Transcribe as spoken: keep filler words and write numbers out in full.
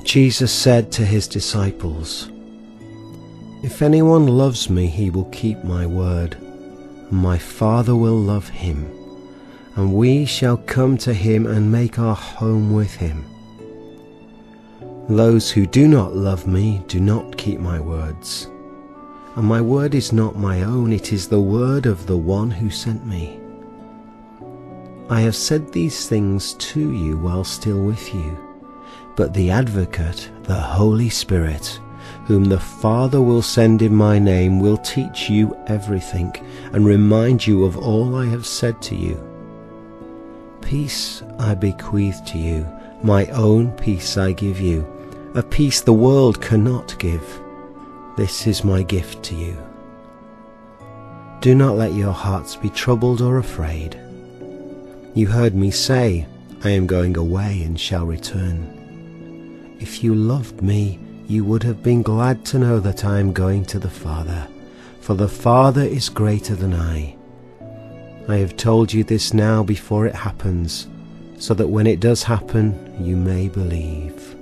Jesus said to his disciples, "If anyone loves me, he will keep my word, and my Father will love him, and we shall come to him and make our home with him. Those who do not love me do not keep my words, and my word is not my own, it is the word of the one who sent me. I have said these things to you while still with you, but the Advocate, the Holy Spirit, whom the Father will send in my name, will teach you everything and remind you of all I have said to you. Peace I bequeath to you, my own peace I give you, a peace the world cannot give. This is my gift to you. Do not let your hearts be troubled or afraid. You heard me say, I am going away and shall return. If you loved me, you would have been glad to know that I am going to the Father, for the Father is greater than I. I have told you this now before it happens, so that when it does happen, you may believe."